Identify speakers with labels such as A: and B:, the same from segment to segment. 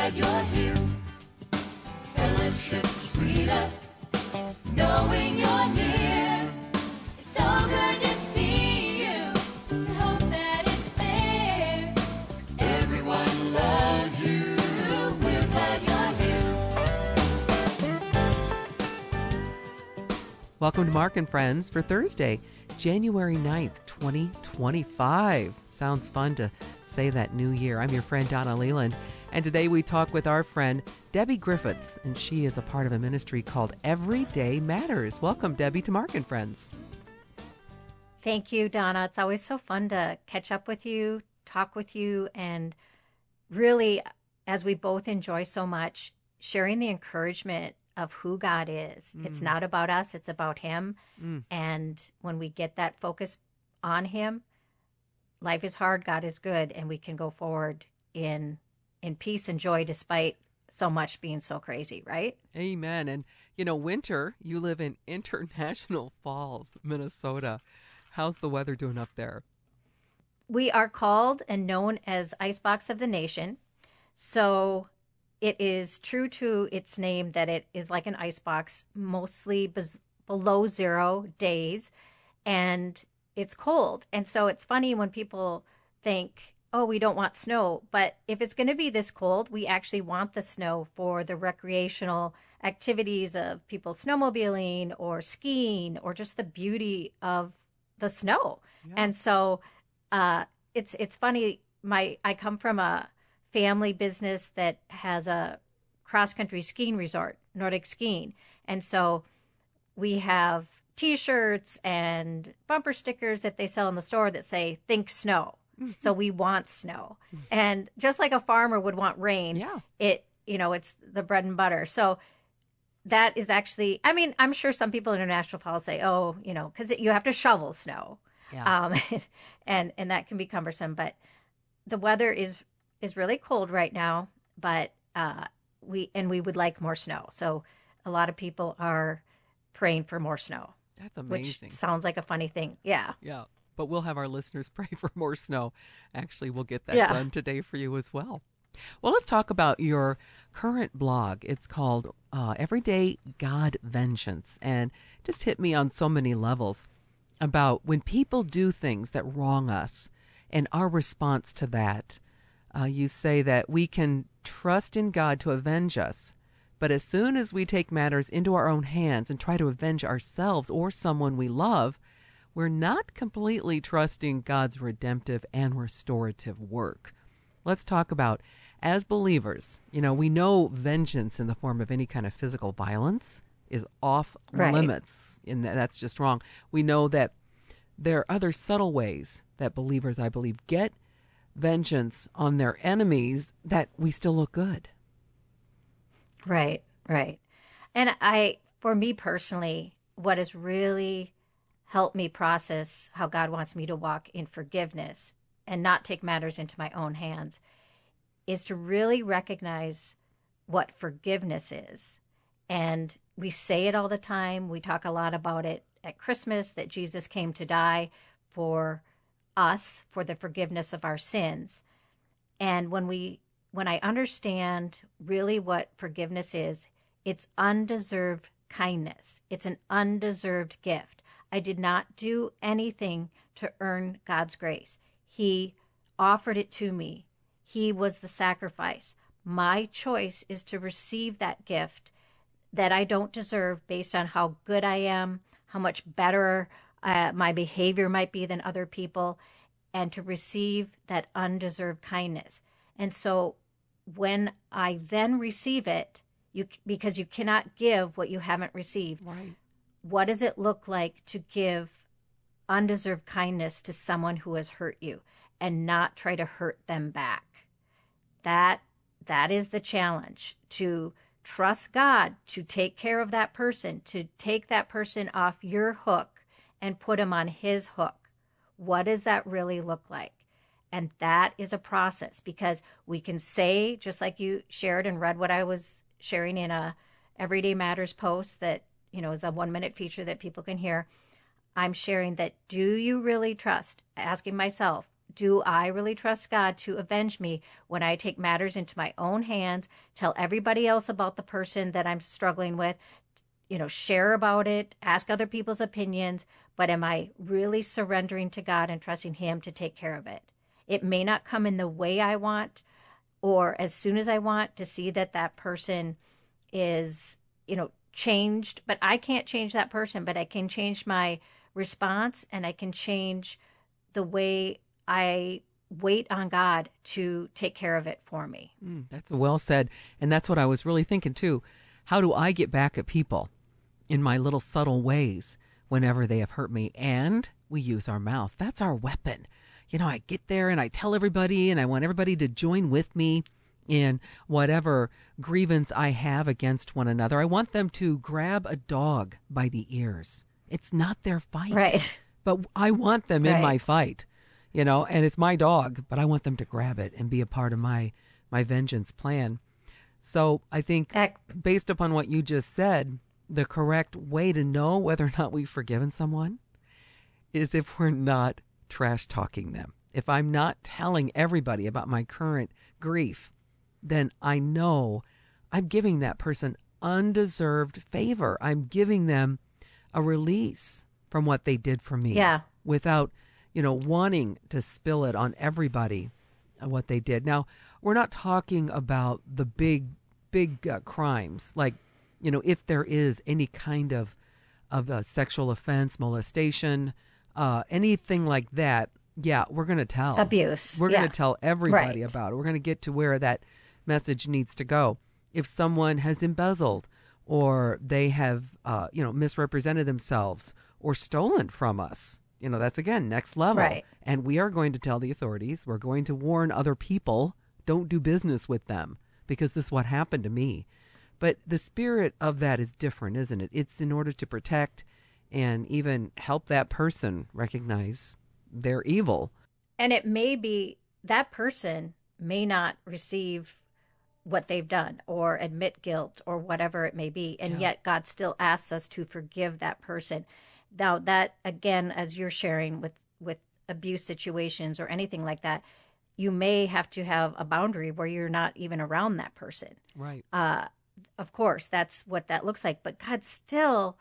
A: glad you're here. Fellowship sweeter, knowing you're near. It's so good to see you. I hope that it's clear. Everyone loves you. We're glad you're here.
B: Welcome to Mark and Friends for Thursday, January 9th, 2025. Sounds fun to say that new year. I'm your friend Donna Leland, and today we talk with our friend Debbie Griffiths, and she is a part of a ministry called Everyday Matters. Welcome, Debbie, to Mark and Friends.
C: Thank you, Donna. It's always so fun to catch up with you, talk with you, and really, as we both enjoy so much, sharing the encouragement of who God is. It's not about us, it's about Him. And when we get that focus on Him, life is hard, God is good, and we can go forward in peace and joy despite so much being so crazy, right?
B: Amen. And, winter, you live in International Falls, Minnesota. How's the weather doing up there?
C: We are called and known as Icebox of the Nation. So it is true to its name that it is like an icebox, mostly below 0 days, and it's cold. And so it's funny when people think, oh, we don't want snow. But if it's going to be this cold, we actually want the snow for the recreational activities of people snowmobiling or skiing or just the beauty of the snow. Yeah. And so it's funny. I come from a family business that has a cross-country skiing resort, Nordic skiing. And so we have T-shirts and bumper stickers that they sell in the store that say, think snow. So we want snow. And just like a farmer would want rain, it's the bread and butter. So that is actually, I'm sure some people in International Falls say, because you have to shovel snow. Yeah. And that can be cumbersome. But the weather is really cold right now, but we would like more snow. So a lot of people are praying for more snow.
B: That's amazing.
C: Which sounds like a funny thing. Yeah.
B: Yeah. But we'll have our listeners pray for more snow. Actually, we'll get that done today for you as well. Well, let's talk about your current blog. It's called Everyday God Vengeance, and just hit me on so many levels about when people do things that wrong us and our response to that. You say that we can trust in God to avenge us, but as soon as we take matters into our own hands and try to avenge ourselves or someone we love, we're not completely trusting God's redemptive and restorative work. Let's talk about, as believers, we know vengeance in the form of any kind of physical violence is off limits, and that's just wrong. We know that there are other subtle ways that believers, I believe, get vengeance on their enemies that we still look good.
C: Right. And for me personally, what has really helped me process how God wants me to walk in forgiveness and not take matters into my own hands is to really recognize what forgiveness is. And we say it all the time. We talk a lot about it at Christmas, that Jesus came to die for us, for the forgiveness of our sins. And when I understand really what forgiveness is, it's undeserved kindness. It's an undeserved gift. I did not do anything to earn God's grace. He offered it to me. He was the sacrifice. My choice is to receive that gift that I don't deserve based on how good I am, how much better my behavior might be than other people, and to receive that undeserved kindness. And so when I then receive it, because you cannot give what you haven't received.
B: Right.
C: What does it look like to give undeserved kindness to someone who has hurt you and not try to hurt them back? That is the challenge, to trust God to take care of that person, to take that person off your hook and put him on His hook. What does that really look like? And that is a process, because we can say, just like you shared and read what I was sharing in a Everyday Matters post that is a 1-minute feature that people can hear. I'm sharing that, do you really trust, asking myself, do I really trust God to avenge me when I take matters into my own hands, tell everybody else about the person that I'm struggling with, share about it, ask other people's opinions, but am I really surrendering to God and trusting Him to take care of it? It may not come in the way I want or as soon as I want to see that person is, changed, but I can't change that person, but I can change my response and I can change the way I wait on God to take care of it for me.
B: That's well said. And that's what I was really thinking too. How do I get back at people in my little subtle ways whenever they have hurt me? And we use our mouth. That's our weapon. I get there and I tell everybody and I want everybody to join with me in whatever grievance I have against one another. I want them to grab a dog by the ears. It's not their fight.
C: Right.
B: But I want them in my
C: Right.
B: fight, and it's my dog, but I want them to grab it and be a part of my vengeance plan. So I think based upon what you just said, the correct way to know whether or not we've forgiven someone is if we're not trash talking them. If I'm not telling everybody about my current grief, then I know I'm giving that person undeserved favor. I'm giving them a release from what they did for me.
C: Yeah.
B: Without, wanting to spill it on everybody what they did. Now, we're not talking about the big crimes, like, if there is any kind of a sexual offense, molestation, anything like that. Yeah, we're going to tell.
C: Abuse.
B: We're going to tell everybody
C: Right.
B: about it. We're going to get to where that message needs to go. If someone has embezzled or they have, misrepresented themselves or stolen from us, that's, again, next level.
C: Right.
B: And we are going to tell the authorities. We're going to warn other people, don't do business with them because this is what happened to me. But the spirit of that is different, isn't it? It's in order to protect and even help that person recognize their evil.
C: And it may be that person may not receive what they've done or admit guilt or whatever it may be. And yet God still asks us to forgive that person. Now that, again, as you're sharing with abuse situations or anything like that, you may have to have a boundary where you're not even around that person.
B: Right.
C: Of course, that's what that looks like. But God still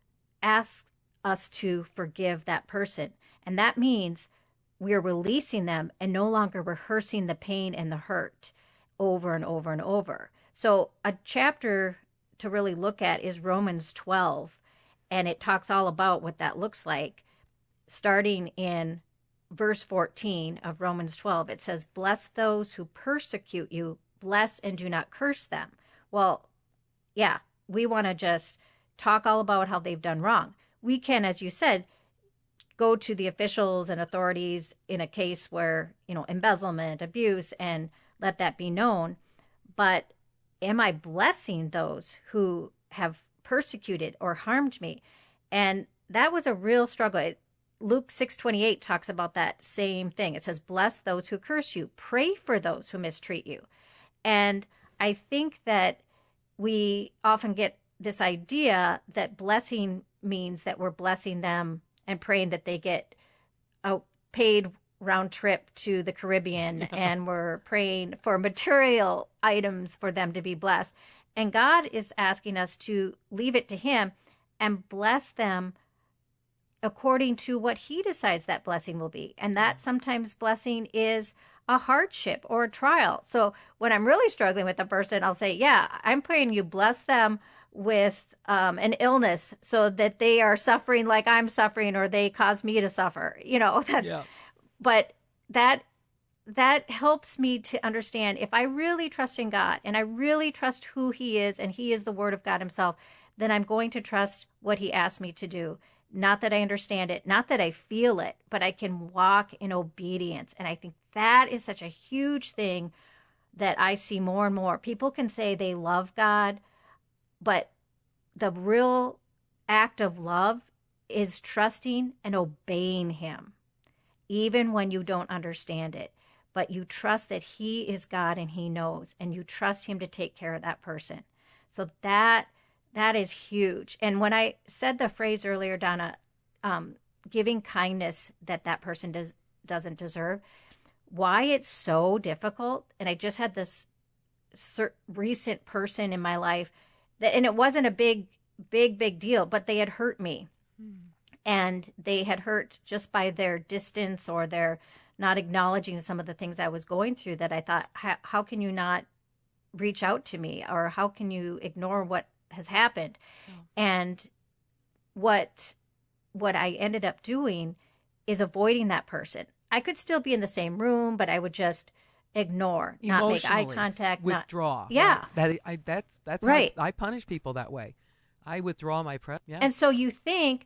C: asks us to forgive that person. And that means we're releasing them and no longer rehearsing the pain and the hurt over and over and over. So a chapter to really look at is Romans 12, and it talks all about what that looks like. Starting in verse 14 of Romans 12, it says, "Bless those who persecute you, bless and do not curse them." Well, yeah, we want to just talk all about how they've done wrong. We can, as you said, go to the officials and authorities in a case where, embezzlement, abuse, and let that be known. But am I blessing those who have persecuted or harmed me? And that was a real struggle. Luke 6:28 talks about that same thing. It says, "Bless those who curse you, pray for those who mistreat you." And I think that we often get this idea that blessing means that we're blessing them and praying that they get a paid round trip to the Caribbean, and we're praying for material items for them to be blessed. And God is asking us to leave it to Him and bless them according to what He decides that blessing will be. And that sometimes blessing is a hardship or a trial. So when I'm really struggling with a person, I'll say, yeah, I'm praying you bless them with an illness so that they are suffering like I'm suffering, or they cause me to suffer, But that helps me to understand, if I really trust in God and I really trust who He is, and He is the Word of God Himself, then I'm going to trust what He asked me to do. Not that I understand it, not that I feel it, but I can walk in obedience. And I think that is such a huge thing that I see more and more. People can say they love God, but the real act of love is trusting and obeying Him, even when you don't understand it. But you trust that He is God and He knows, and you trust Him to take care of that person. So that is huge. And when I said the phrase earlier, Donna, giving kindness that person doesn't deserve, why it's so difficult. And I just had this recent person in my life that, and it wasn't a big deal, but they had hurt me. And they had hurt just by their distance or their not acknowledging some of the things I was going through, that I thought, how can you not reach out to me, or how can you ignore what has happened? And what I ended up doing is avoiding that person. I could still be in the same room, but I would just ignore, not make eye contact,
B: withdraw.
C: Yeah,
B: that's
C: right.
B: How I punish people that way. I withdraw my presence. Yeah.
C: And so you think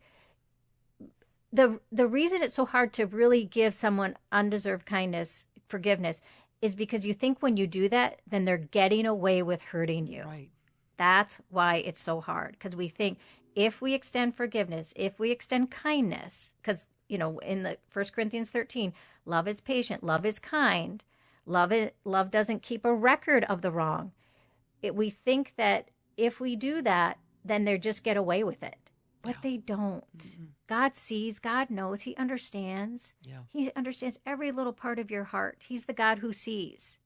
C: the reason it's so hard to really give someone undeserved kindness, forgiveness, is because you think when you do that, then they're getting away with hurting you.
B: Right.
C: That's why it's so hard, because we think if we extend forgiveness, if we extend kindness, because, you know, in the 1 Corinthians 13, love is patient, love is kind, love doesn't keep a record of the wrong. We think that if we do that, then they just get away with it. But they don't. Mm-hmm. God sees, God knows, He understands. Yeah. He understands every little part of your heart. He's the God who sees.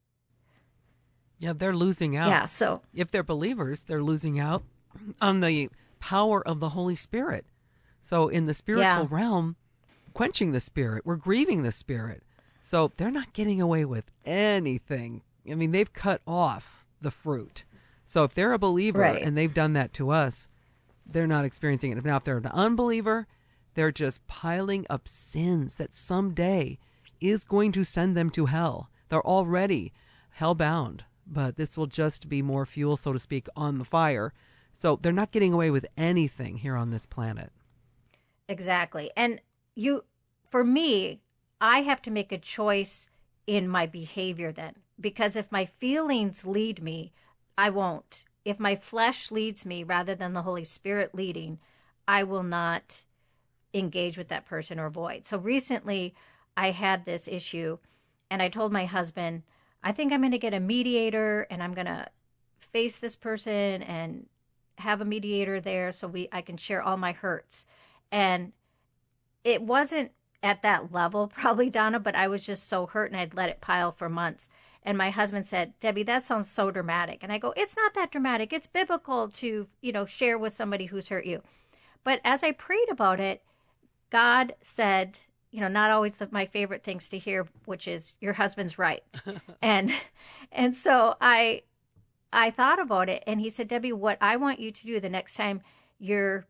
B: Yeah, they're losing out.
C: Yeah, so
B: if they're believers, they're losing out on the power of the Holy Spirit. So in the spiritual realm, quenching the Spirit, we're grieving the Spirit. So they're not getting away with anything. I mean, they've cut off the fruit. So if they're a believer and they've done that to us, they're not experiencing it. Now, if they're an unbeliever, they're just piling up sins that someday is going to send them to hell. They're already hell-bound, but this will just be more fuel, so to speak, on the fire. So they're not getting away with anything here on this planet.
C: Exactly. And for me, I have to make a choice in my behavior then, because if my feelings lead me, I won't. If my flesh leads me rather than the Holy Spirit leading, I will not engage with that person or avoid. So recently I had this issue and I told my husband, I think I'm going to get a mediator and I'm going to face this person and have a mediator there so I can share all my hurts. And it wasn't at that level probably, Donna, but I was just so hurt and I'd let it pile for months. And my husband said, Debbie, that sounds so dramatic. And I go, it's not that dramatic. It's biblical to, share with somebody who's hurt you. But as I prayed about it, God said, not always my favorite things to hear, which is your husband's right. and so I thought about it and he said, Debbie, what I want you to do the next time you're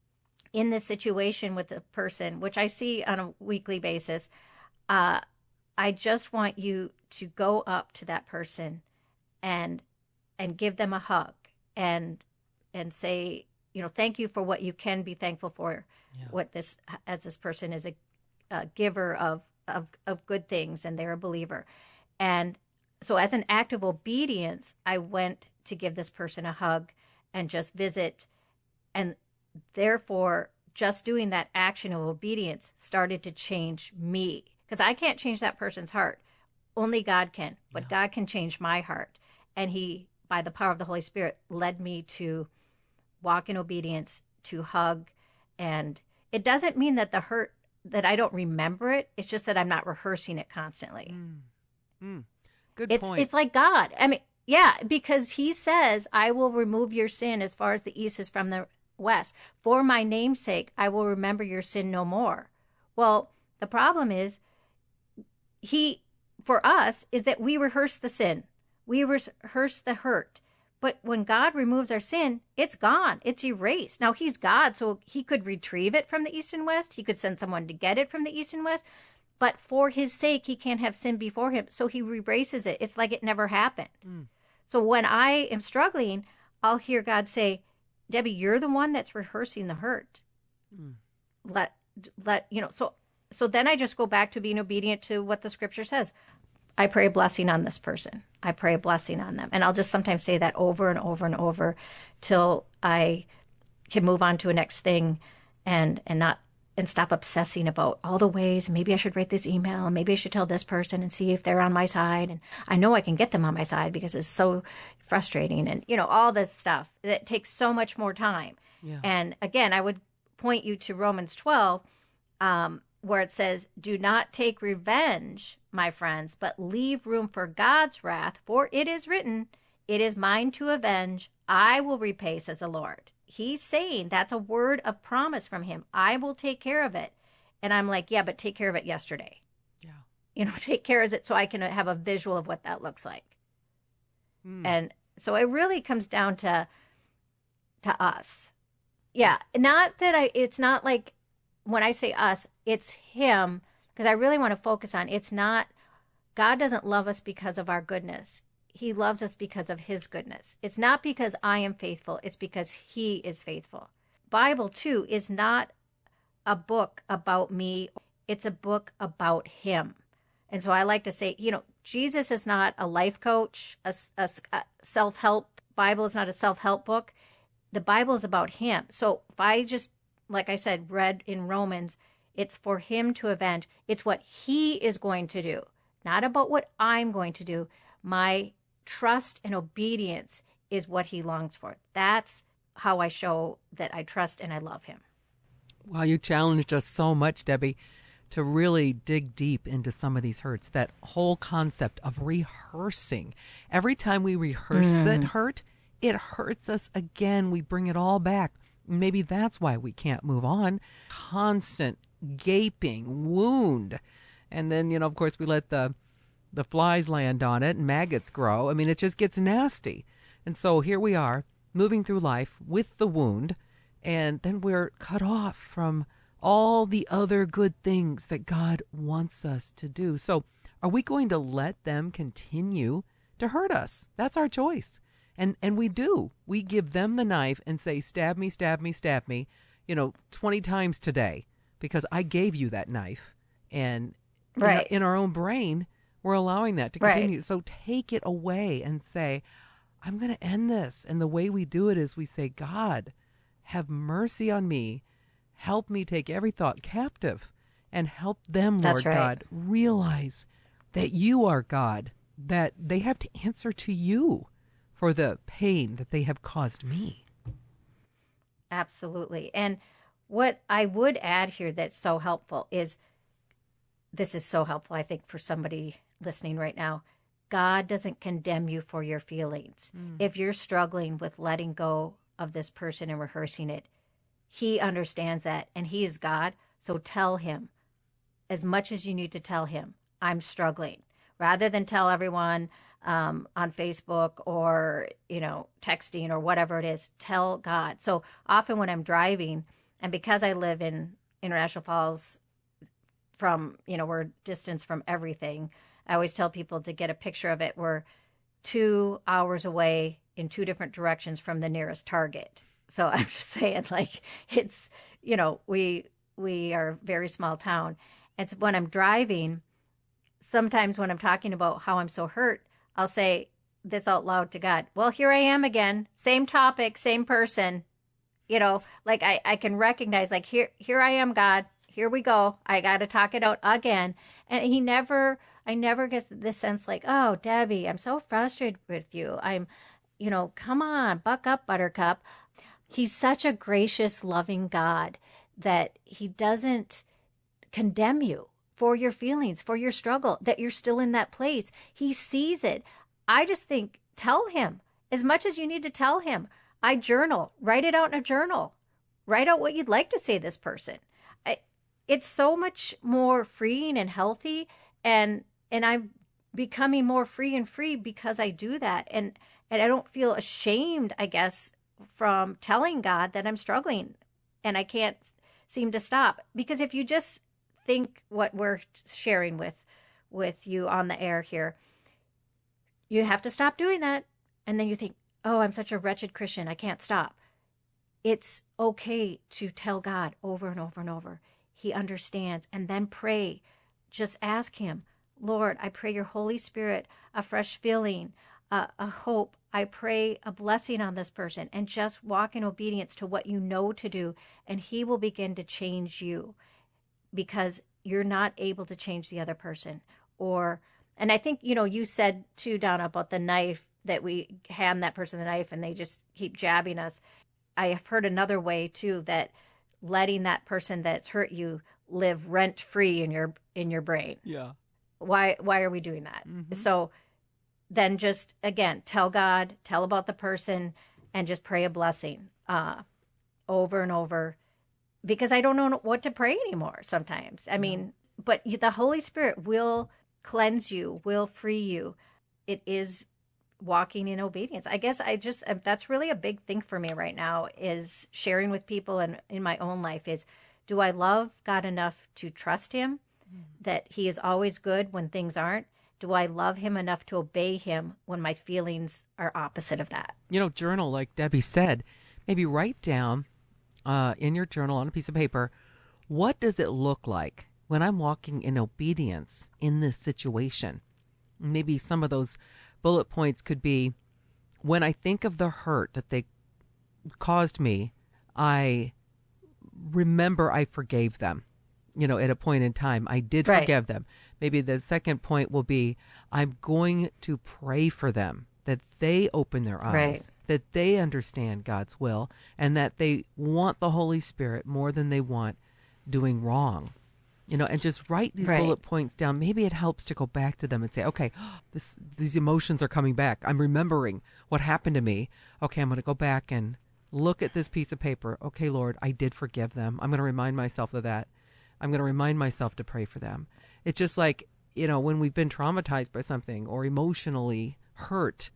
C: in this situation with a person, which I see on a weekly basis, I just want you to go up to that person and give them a hug and say, thank you for what you can be thankful for. Yeah. As this person is a giver of good things and they're a believer. And so as an act of obedience, I went to give this person a hug and just visit. And therefore, just doing that action of obedience started to change me. Because I can't change that person's heart. Only God can. But God can change my heart. And He, by the power of the Holy Spirit, led me to walk in obedience, to hug. And it doesn't mean that the hurt, that I don't remember it. It's just that I'm not rehearsing it constantly.
B: Good point.
C: It's like God. I mean, yeah, because He says, I will remove your sin as far as the east is from the west. For my name's sake, I will remember your sin no more. Well, the problem is, for us, is that we rehearse the sin. We rehearse the hurt. But when God removes our sin, it's gone. It's erased. Now, He's God, so He could retrieve it from the east and west. He could send someone to get it from the east and west. But for His sake, He can't have sin before Him. So He erases it. It's like it never happened. So when I am struggling, I'll hear God say, Debbie, you're the one that's rehearsing the hurt. So then I just go back to being obedient to what the scripture says. I pray a blessing on this person. I pray a blessing on them. And I'll just sometimes say that over and over and over till I can move on to a next thing and stop obsessing about all the ways. Maybe I should write this email. Maybe I should tell this person and see if they're on my side. And I know I can get them on my side because it's so frustrating. And, all this stuff that takes so much more time. Yeah. And again, I would point you to Romans 12. where it says, "Do not take revenge, my friends, but leave room for God's wrath, for it is written, 'It is mine to avenge, I will repay,' says the Lord." He's saying that's a word of promise from him. I will take care of it. And I'm like, yeah, but take care of it yesterday. Yeah. Take care of it so I can have a visual of what that looks like. And so it really comes down to us. Yeah. Not that it's not like when I say us, it's him, because I really want to focus on, it's not, God doesn't love us because of our goodness. He loves us because of his goodness. It's not because I am faithful. It's because he is faithful. Bible, too, is not a book about me. It's a book about him. And so I like to say, Jesus is not a life coach, a self-help. Bible is not a self-help book. The Bible is about him. So if I just, like I said, read in Romans, it's for him to avenge. It's what he is going to do, not about what I'm going to do. My trust and obedience is what he longs for. That's how I show that I trust and I love him.
B: Wow, you challenged us so much, Debbie, to really dig deep into some of these hurts. That whole concept of rehearsing. Every time we rehearse that hurt, it hurts us again. We bring it all back. Maybe that's why we can't move on. Constant gaping wound. And then, of course, we let the flies land on it and maggots grow. I mean, it just gets nasty. And so here we are, moving through life with the wound, and then we're cut off from all the other good things that God wants us to do. So are we going to let them continue to hurt us? That's our choice. And we do. We give them the knife and say, stab me, stab me, stab me, 20 times today, because I gave you that knife. And in our own brain, we're allowing that to continue. Right. So take it away and say, I'm going to end this. And the way we do it is we say, God, have mercy on me. Help me take every thought captive, and help them, Lord God, realize that you are God, that they have to answer to you for the pain that they have caused me.
C: Absolutely. And what I would add here that's so helpful is, this is so helpful, I think, for somebody listening right now. God doesn't condemn you for your feelings. If you're struggling with letting go of this person and rehearsing it, he understands that, and he is God. So tell him as much as you need to tell him, I'm struggling, rather than tell everyone on Facebook or, texting or whatever it is. Tell God. So often when I'm driving, and because I live in International Falls, from, we're distance from everything, I always tell people to get a picture of it. We're 2 hours away in 2 different directions from the nearest Target. So I'm just saying, like, it's, we are a very small town. And so when I'm driving, sometimes when I'm talking about how I'm so hurt, I'll say this out loud to God. Well, here I am again, same topic, same person, like I can recognize, like, here I am, God, here we go. I got to talk it out again. And I never get this sense like, oh, Debbie, I'm so frustrated with you. I'm, come on, buck up, buttercup. He's such a gracious, loving God that he doesn't condemn you for your feelings, for your struggle, that you're still in that place. He sees it. I just think, tell him as much as you need to tell him. I journal, write it out in a journal, write out what you'd like to say to this person. It's so much more freeing and healthy. And I'm becoming more free because I do that. And I don't feel ashamed, I guess, from telling God that I'm struggling and I can't seem to stop. Because if you just think what we're sharing with you on the air here, you have to stop doing that. And then you think, oh, I'm such a wretched Christian, I can't stop. It's okay to tell God over and over and over. He understands. And then pray. Just ask him, Lord, I pray your Holy Spirit, a fresh feeling, a hope. I pray a blessing on this person, and just walk in obedience to what you know to do. And he will begin to change you, because you're not able to change the other person. And I think, you said too, Donna, about the knife, that we hand that person the knife and they just keep jabbing us. I have heard another way too, that letting that person that's hurt you, live rent free in your brain.
B: Yeah.
C: Why are we doing that? So then just, again, tell God, tell about the person, and just pray a blessing over and over, because I don't know what to pray anymore sometimes. I mean, but the Holy Spirit will cleanse you, will free you. It is walking in obedience. I guess that's really a big thing for me right now, is sharing with people, and in my own life is, do I love God enough to trust him, that he is always good when things aren't? Do I love him enough to obey him when my feelings are opposite of that?
B: Journal, like Debbie said. Maybe write down in your journal on a piece of paper, what does it look like when I'm walking in obedience in this situation? Maybe some of those bullet points could be, when I think of the hurt that they caused me, I remember I forgave them. At a point in time, I did forgive them. Maybe the second point will be, I'm going to pray for them, that they open their eyes, that they understand God's will, and that they want the Holy Spirit more than they want doing wrong. And just write these bullet points down. Maybe it helps to go back to them and say, okay, these emotions are coming back. I'm remembering what happened to me. Okay, I'm going to go back and look at this piece of paper. Okay, Lord, I did forgive them. I'm going to remind myself of that. I'm going to remind myself to pray for them. It's just like, when we've been traumatized by something or emotionally hurt,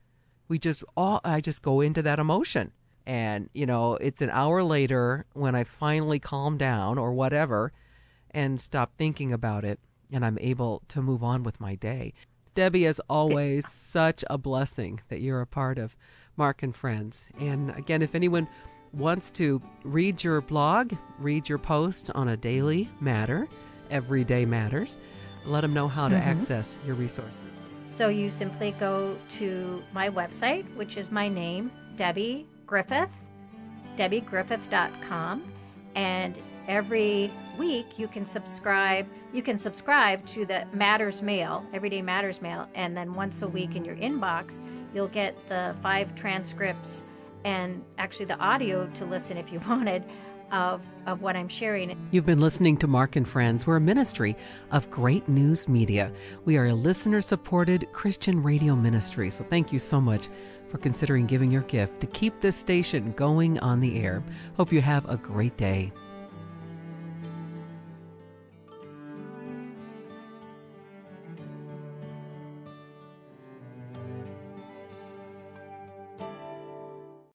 B: I just go into that emotion. And, it's an hour later when I finally calm down or whatever and stop thinking about it, and I'm able to move on with my day. Debbie, as always, such a blessing that you're a part of Mark and Friends. And again, if anyone wants to read your blog, read your post on a daily matter, Everyday Matters, let them know how to access your resources.
C: So you simply go to my website, which is my name, Debbie Griffith, DebbieGriffith.com, and every week you can subscribe to the Matters Mail, Everyday Matters Mail, and then once a week in your inbox, you'll get the 5 transcripts and actually the audio to listen if you wanted of what I'm sharing.
B: You've been listening to Mark and Friends. We're a ministry of Great News Media. We are a listener-supported Christian radio ministry, so thank you so much for considering giving your gift to keep this station going on the air. Hope you have a great day.